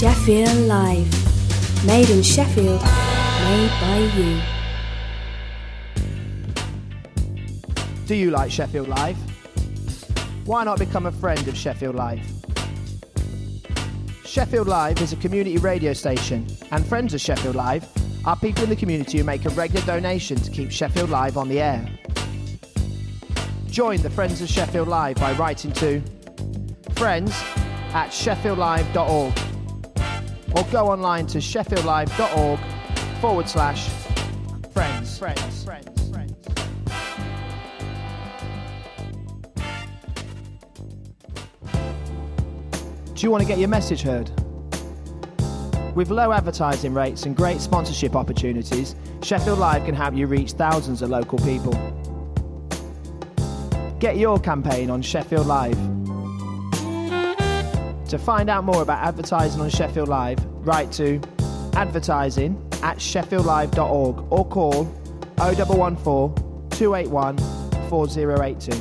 Sheffield Live. Made in Sheffield, made by you. Do you like Sheffield Live? Why not become a friend of Sheffield Live? Sheffield Live is a community radio station, and friends of Sheffield Live are people in the community who make a regular donation to keep Sheffield Live on the air. Join the Friends of Sheffield Live by writing to friends@sheffieldlive.org or go online to sheffieldlive.org/friends. Do you want to get your message heard? With low advertising rates and great sponsorship opportunities, Sheffield Live can help you reach thousands of local people. Get your campaign on Sheffield Live. To find out more about advertising on Sheffield Live, write to advertising@sheffieldlive.org or call 0114 281 4082.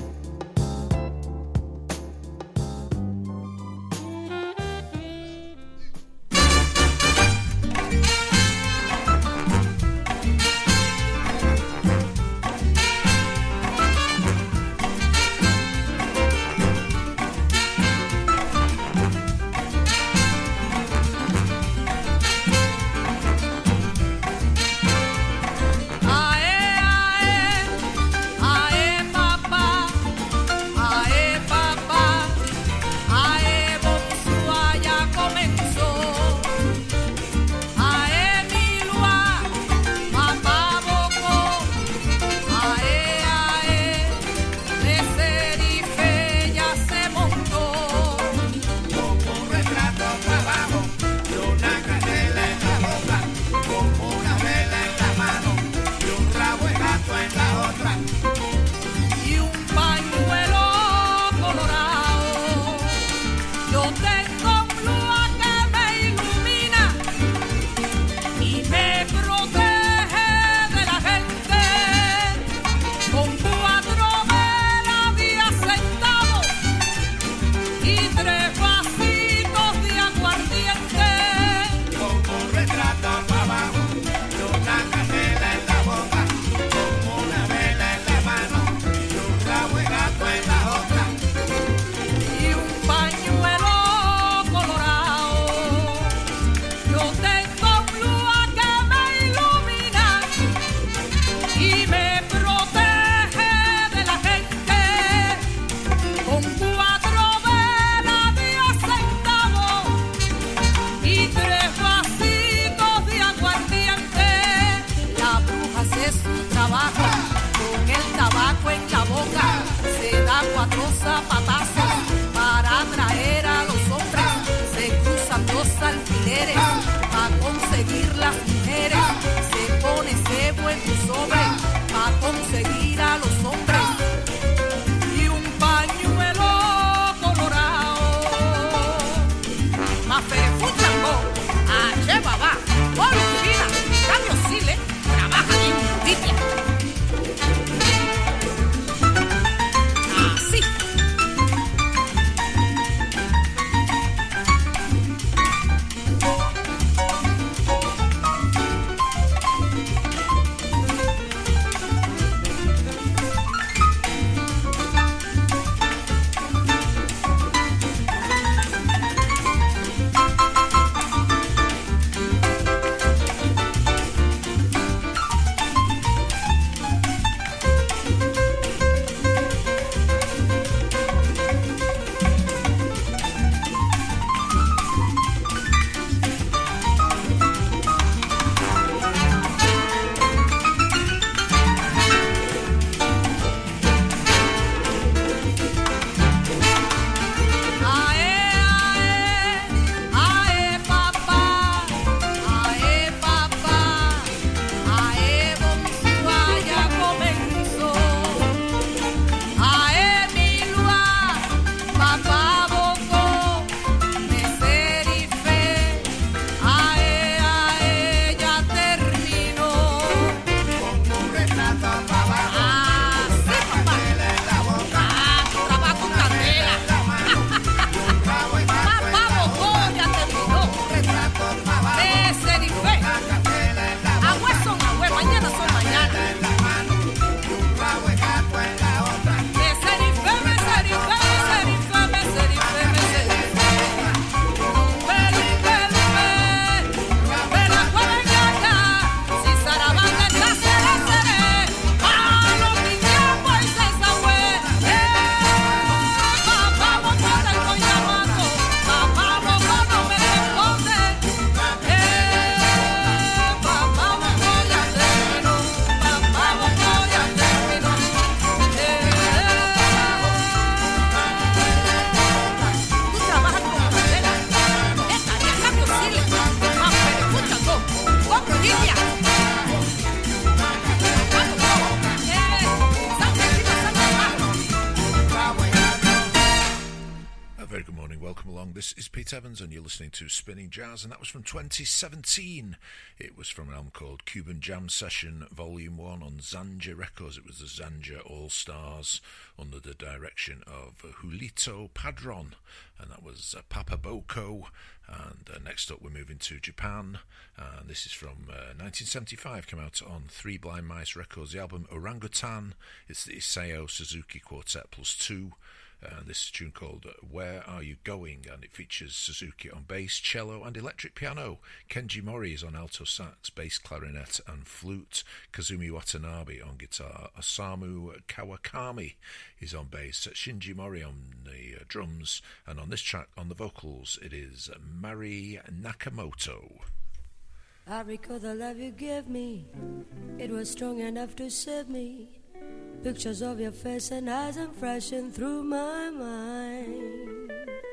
Burns, and you're listening to Spinning Jazz, and that was from 2017. It was from an album called Cuban Jam Session Volume 1 on Zanja Records. It was the Zanja All-Stars under the direction of Julito Padron, and that was Papa Boko. And next up we're moving to Japan, and this is from 1975, came out on Three Blind Mice Records, the album Orangutan. It's the Isao Suzuki Quartet plus 2. This is a tune called Where Are You Going? And it features Suzuki on bass, cello and electric piano. Kenji Mori is on alto sax, bass clarinet and flute. Kazumi Watanabe on guitar. Osamu Kawakami is on bass. Shinji Mori on the drums. And on this track, on the vocals, it is Mari Nakamoto. I recall the love you gave me. It was strong enough to save me. Pictures of your face and eyes are flashing through my mind.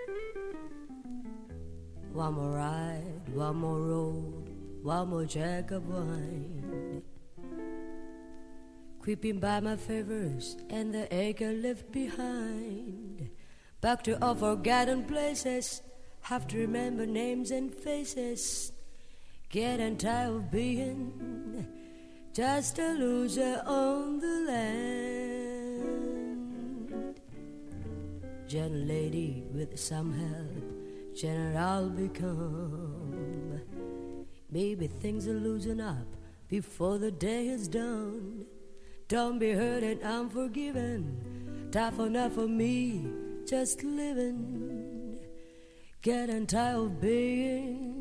One more ride, one more road, one more jug of wine. Creeping by my favors and the acre left behind. Back to all forgotten places, have to remember names and faces. Getting tired of being just a loser on the land. Gentle lady with some help, gentle I'll become. Maybe things will loosen up before the day is done. Don't be hurt and I'm forgiven. Tough enough for me, just living. Getting tired of being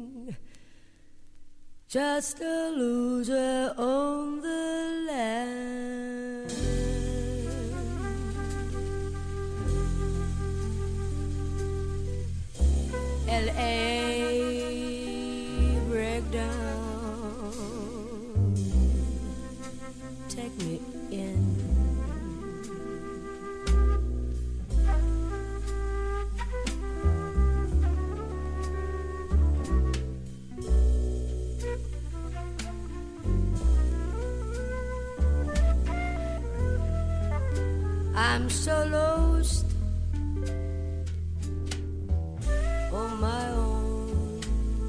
just a loser on the land. L.A. breakdown, take me in. I'm so lost on my own.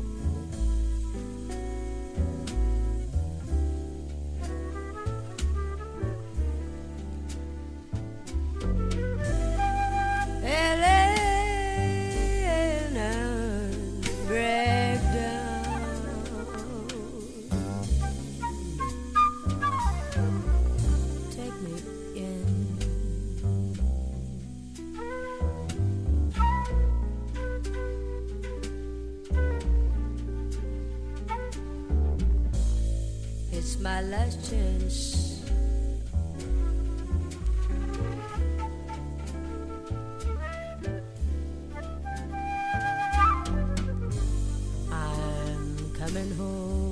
Elena breakdown, take me in. It's my last chance. I'm coming home.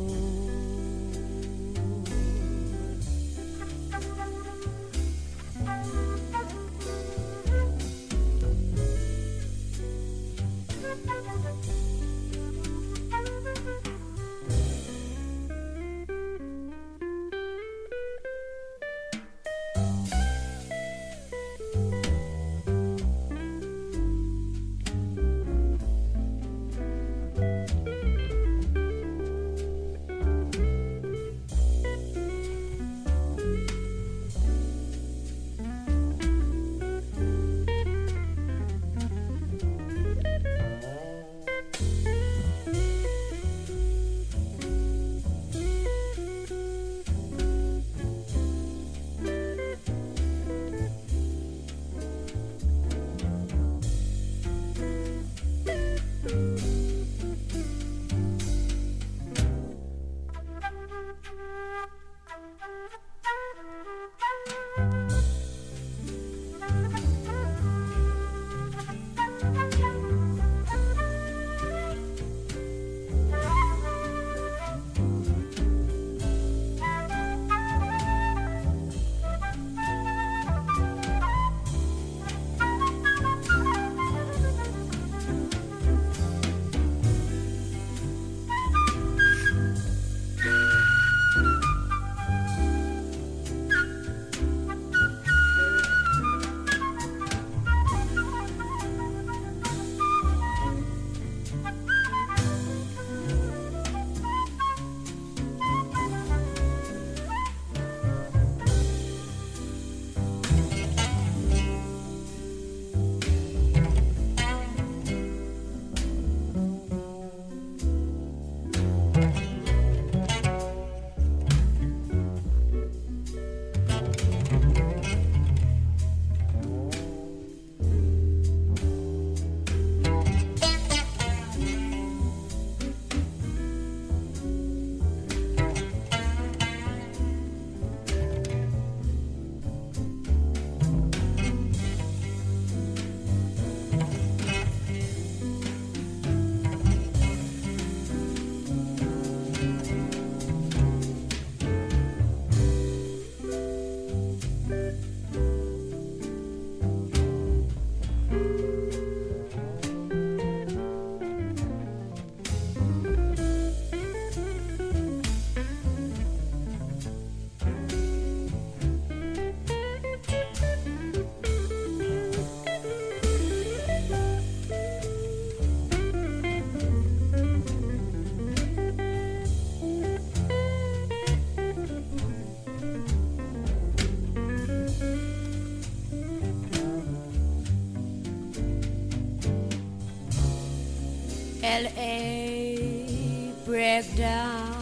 L.A. breakdown.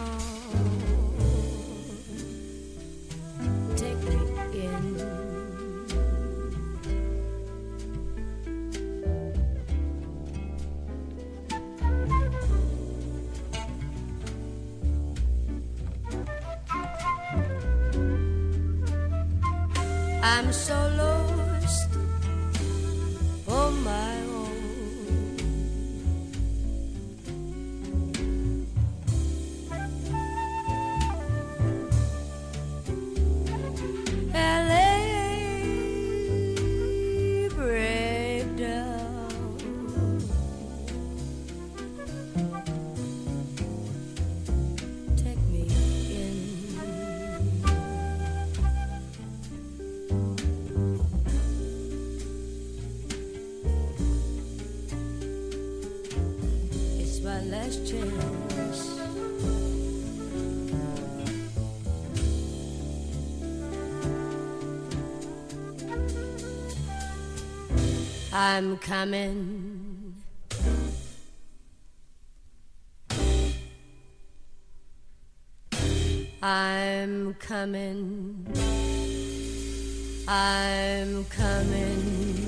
Take me in. I'm so lost on my own. LA breakdown. Take me in. It's my last chance. I'm coming. I'm coming. I'm coming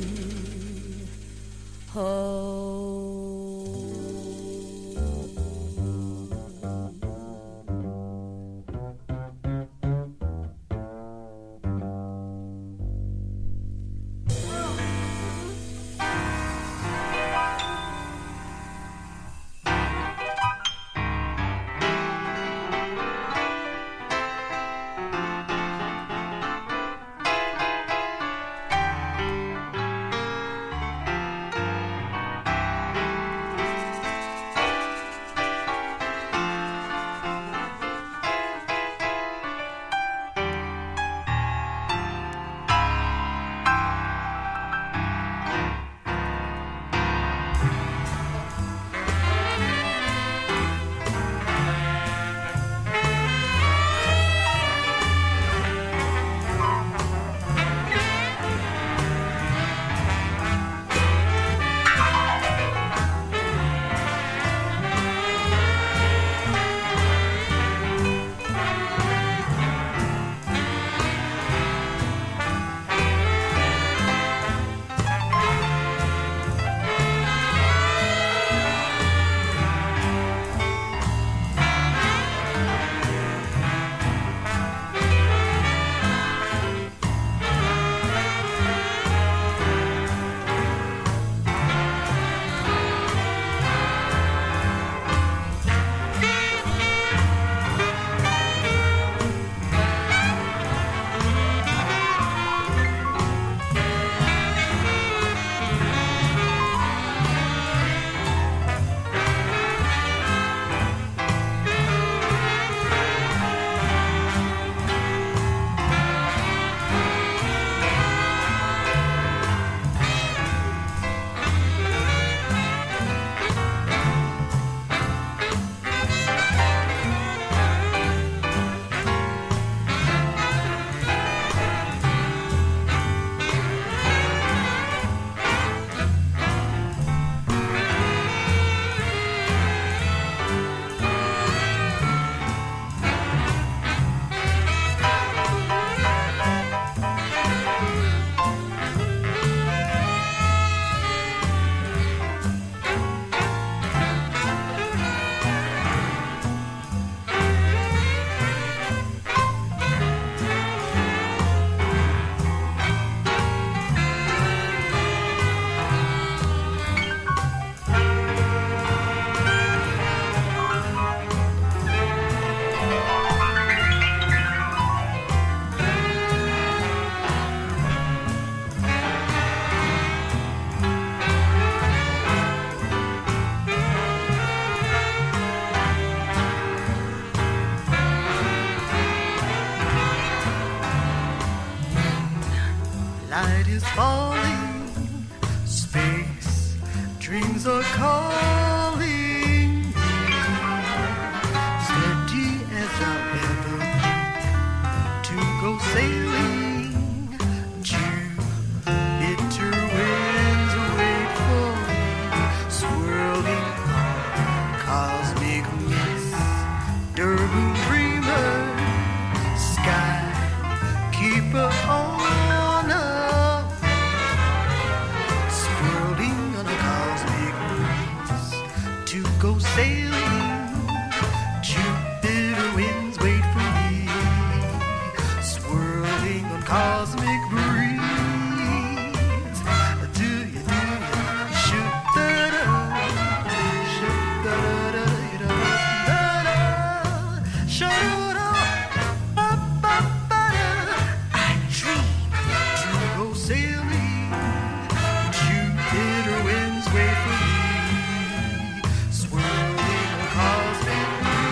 home. go sailing. Jupiter winds wait for me, swirling on cosmic breeze. Do you shoot da-da, shoot da-da, da-da, shoot-da, ba-ba-ba-da. I dream to go sailing. Jupiter winds wait for me, swirling on cosmic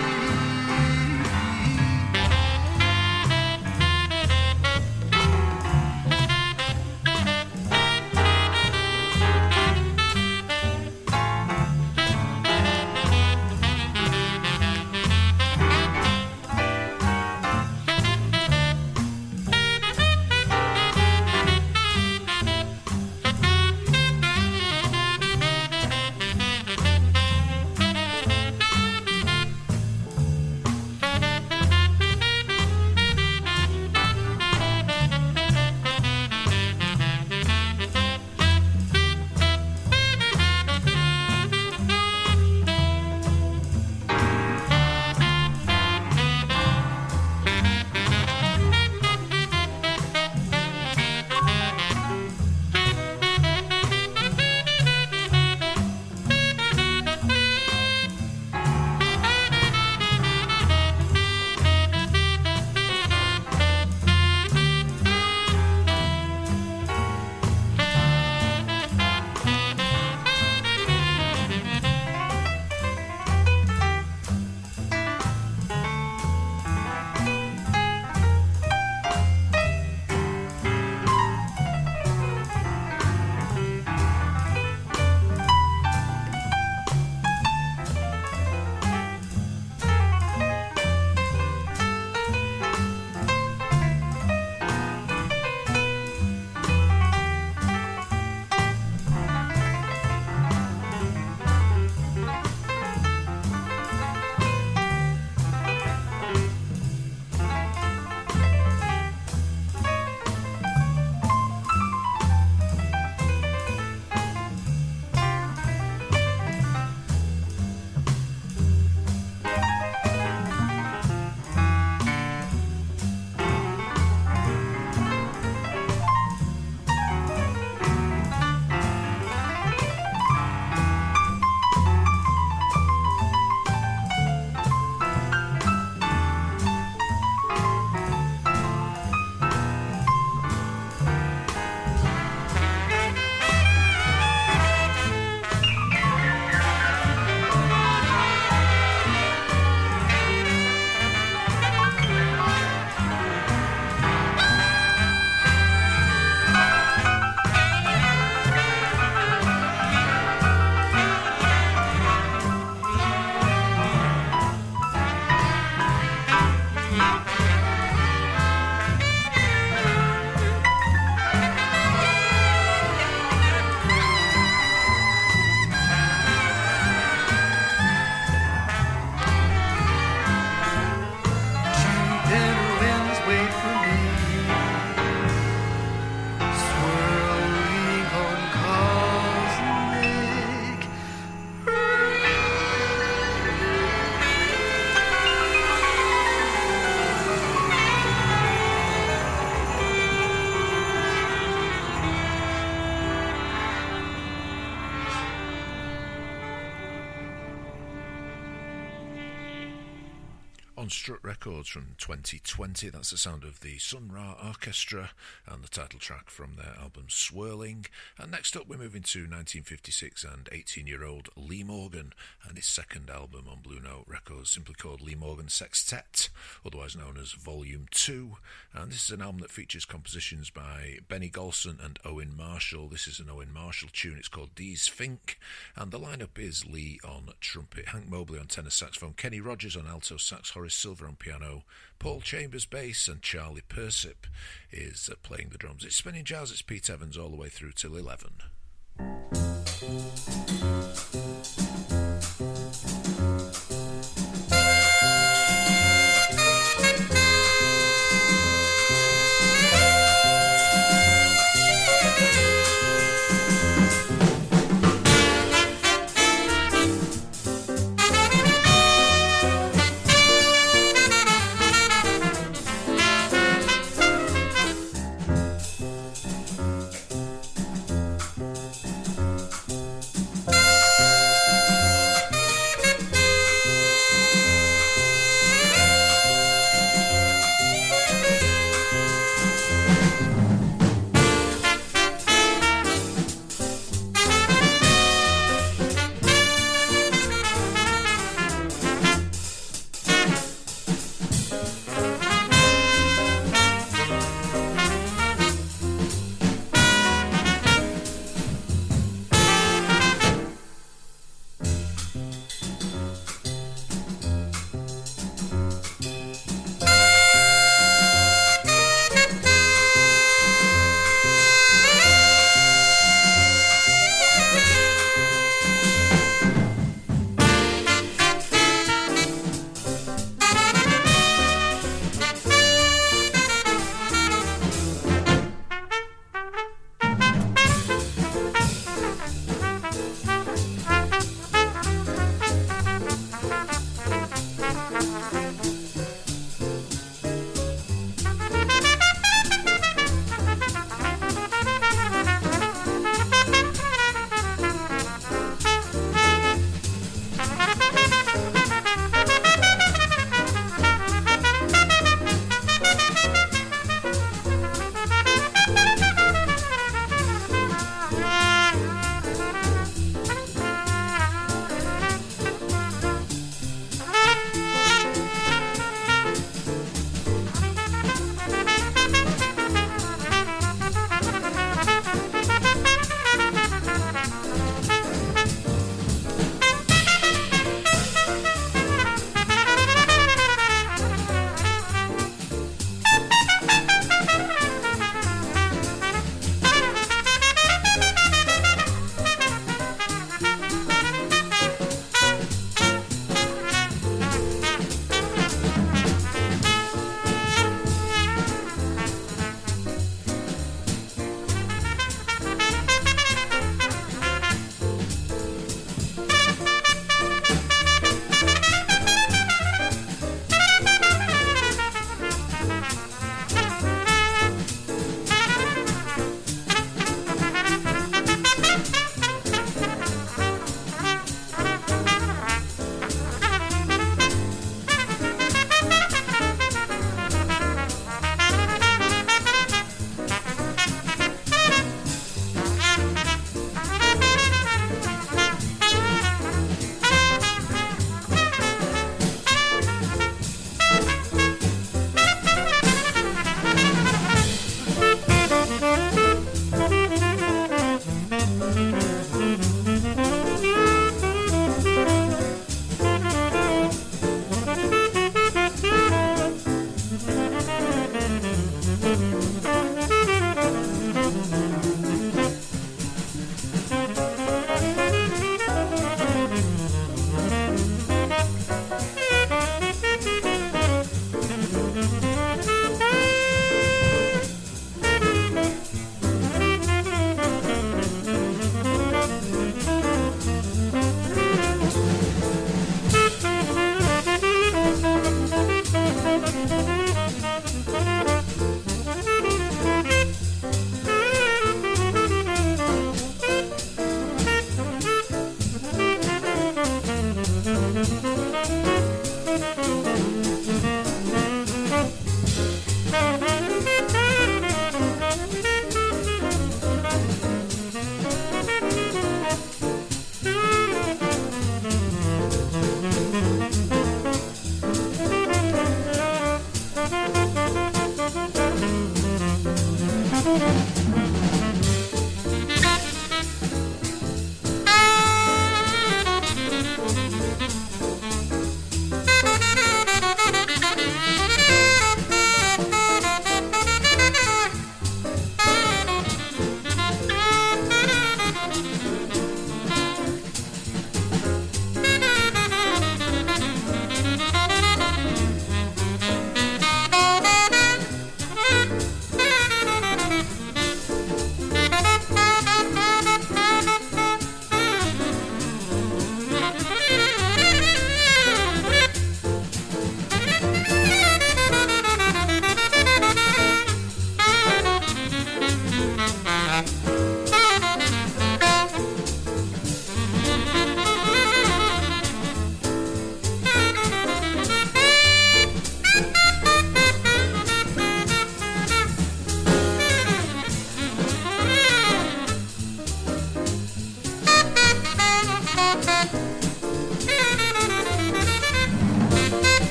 on Strut Records from 2020. That's the sound of the Sun Ra Orchestra and the title track from their album Swirling. And next up we're moving to 1956 and 18-year-old Lee Morgan and his second album on Blue Note Records, simply called Lee Morgan Sextet, otherwise known as Volume 2. And this is an album that features compositions by Benny Golson and Owen Marshall. This is an Owen Marshall tune, it's called Dees Fink, and the lineup is Lee on trumpet, Hank Mobley on tenor saxophone, Kenny Rogers on alto sax, Horace Silver on piano, Paul Chambers bass, and Charlie Persip is playing the drums. It's Spinning Jazz, it's Pete Evans all the way through till 11.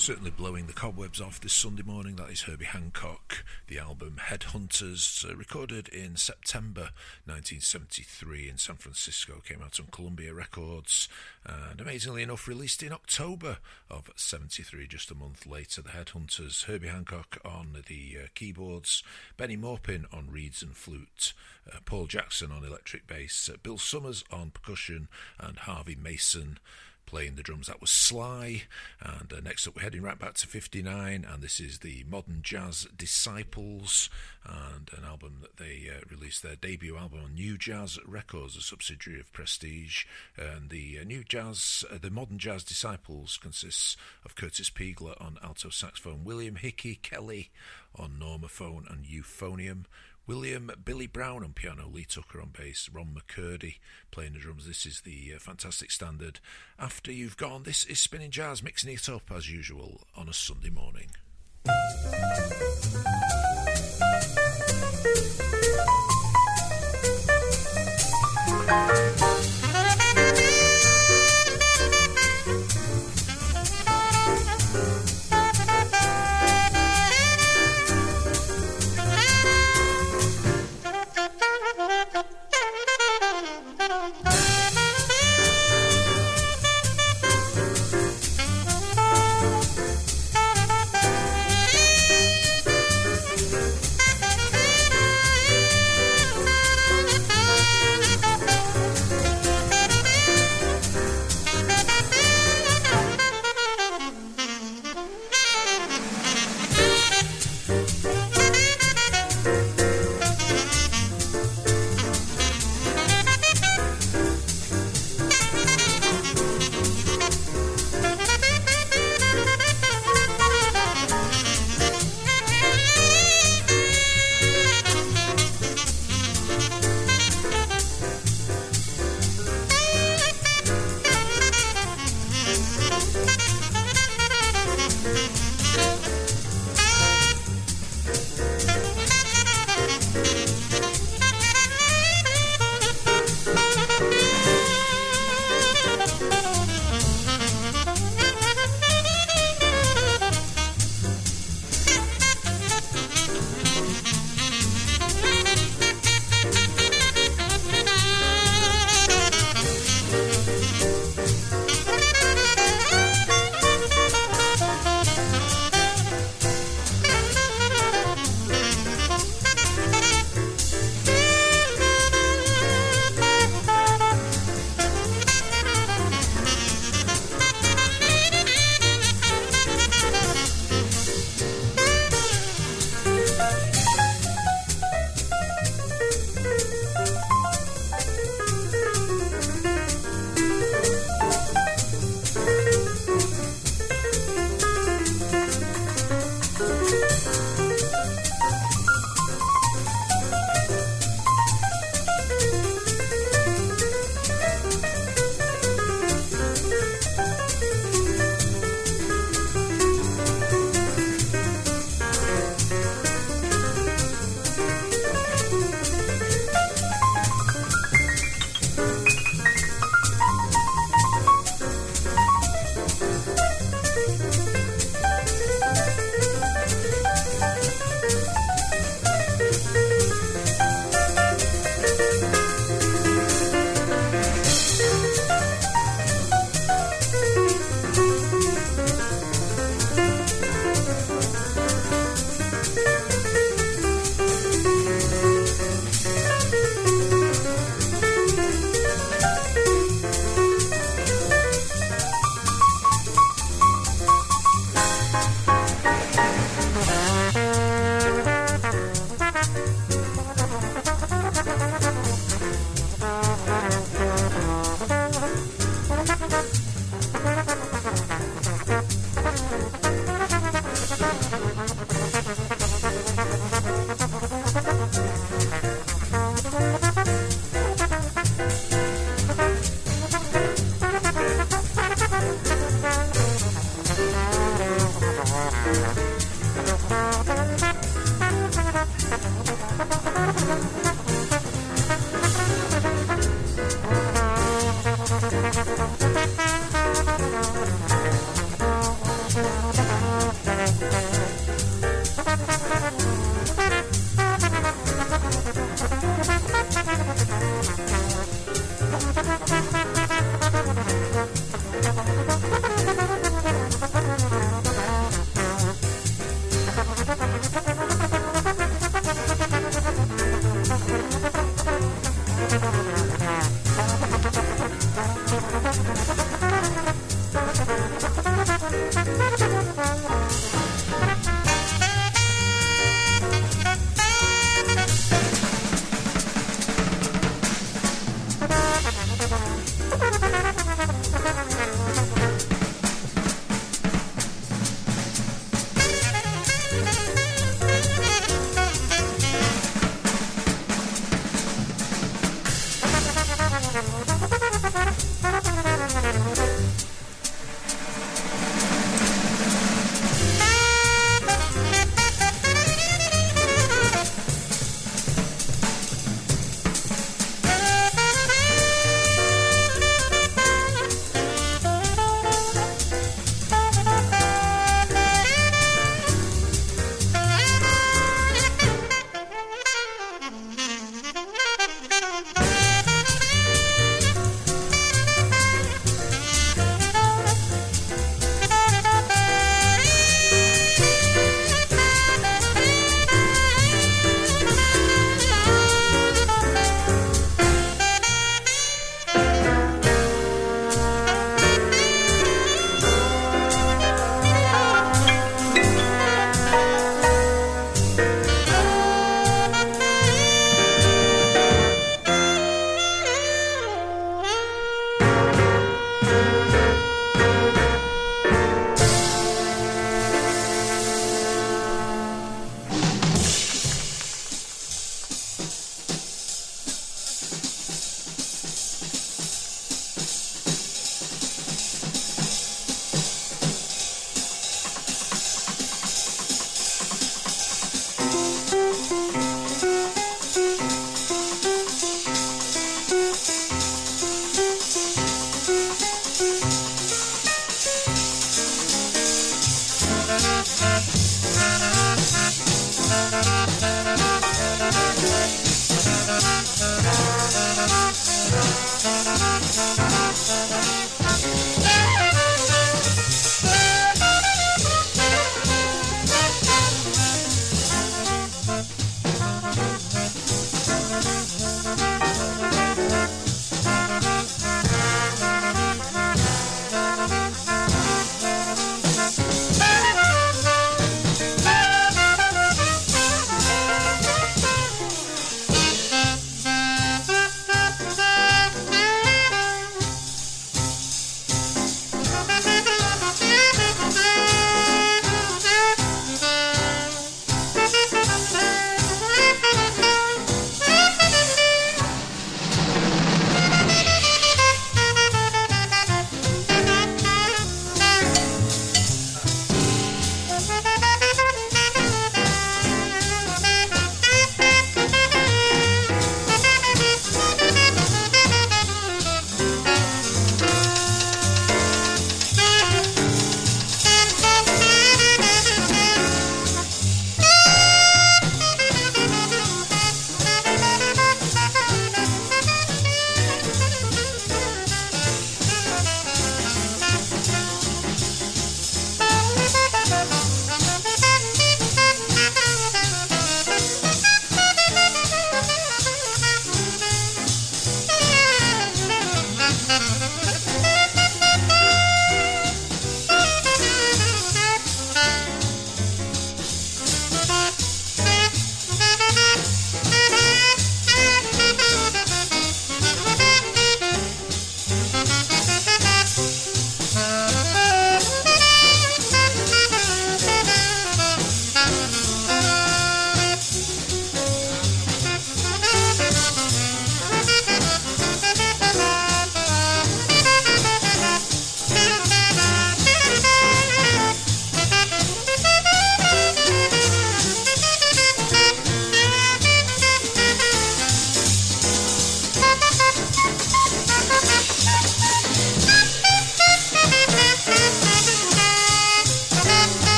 Certainly blowing the cobwebs off this Sunday morning. That is Herbie Hancock. The album Headhunters, recorded in September 1973 in San Francisco, came out on Columbia Records, and amazingly enough released in October of 73, just a month later. The Headhunters, Herbie Hancock on the keyboards, Benny Maupin on reeds and flute, Paul Jackson on electric bass, Bill Summers on percussion, and Harvey Mason playing the drums. That was Sly. And next up we're heading right back to 59, and this is the Modern Jazz Disciples, and an album that they released, their debut album on New Jazz Records, a subsidiary of Prestige. And the the Modern Jazz Disciples consists of Curtis Piegler on alto saxophone, William Hickey Kelly on normophone and euphonium, William Billy Brown on piano, Lee Tucker on bass, Ron McCurdy playing the drums. This is the fantastic standard After You've Gone. This is Spinning Jazz, mixing it up as usual on a Sunday morning.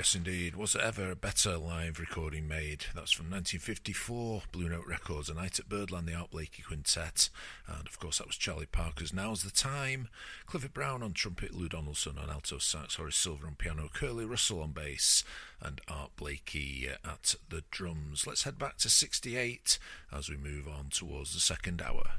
Yes, indeed. Was there ever a better live recording made? That's from 1954, Blue Note Records, A Night at Birdland, the Art Blakey Quintet. And, of course, that was Charlie Parker's Now's the Time. Clifford Brown on trumpet, Lou Donaldson on alto sax, Horace Silver on piano, Curly Russell on bass, and Art Blakey at the drums. Let's head back to 68 as we move on towards the second hour.